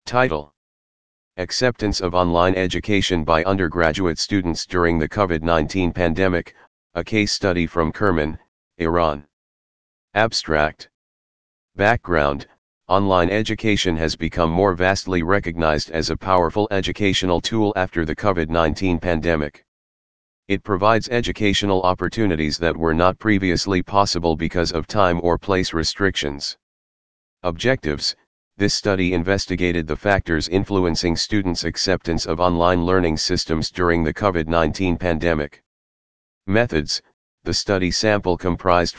Title: Acceptance of Online Education by Undergraduate Students During the COVID-19 Pandemic, a Case Study from Kerman, Iran. Abstract. Background: Online education has become more vastly recognized as a powerful educational tool after the COVID-19 pandemic. It provides educational opportunities that were not previously possible because of time or place restrictions. Objectives: this study investigated the factors influencing students' acceptance of online learning systems during the COVID-19 pandemic. Methods: the study sample comprised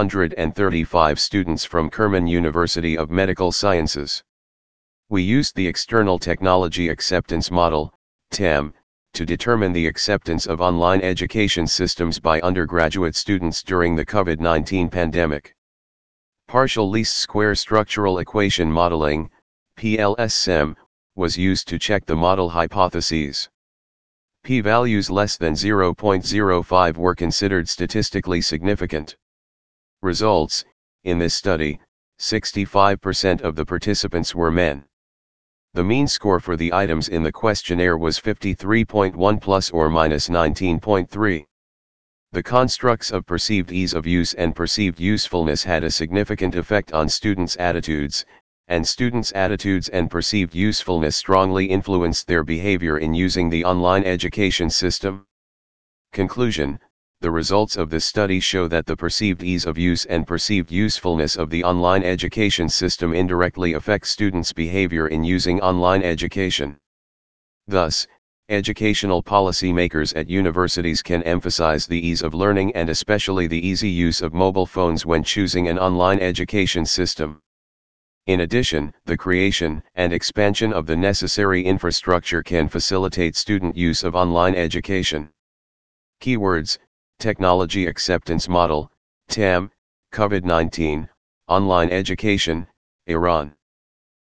435 students from Kerman University of Medical Sciences. We used the External Technology Acceptance Model, TAM, to determine the acceptance of online education systems by undergraduate students during the COVID-19 pandemic. Partial least square structural equation modeling, PLSM, was used to check the model hypotheses. P-values less than 0.05 were considered statistically significant. Results: in this study, 65% of the participants were men. The mean score for the items in the questionnaire was 53.1 plus or minus 19.3. The constructs of perceived ease of use and perceived usefulness had a significant effect on students' attitudes, and students' attitudes and perceived usefulness strongly influenced their behavior in using the online education system. Conclusion: the results of this study show that the perceived ease of use and perceived usefulness of the online education system indirectly affect students' behavior in using online education. Thus, educational policymakers at universities can emphasize the ease of learning and especially the easy use of mobile phones when choosing an online education system. In addition, the creation and expansion of the necessary infrastructure can facilitate student use of online education. Keywords: Technology Acceptance Model, TAM, COVID-19, Online Education, Iran.